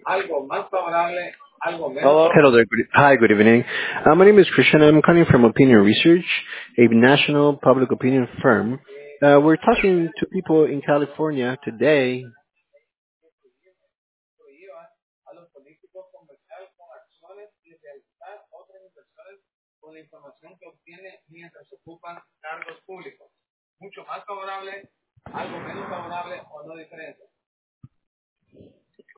Hello. Hello there. Hi, good evening. My name is Christian. I'm calling from Opinion Research, a national public opinion firm. We're talking to people in California today.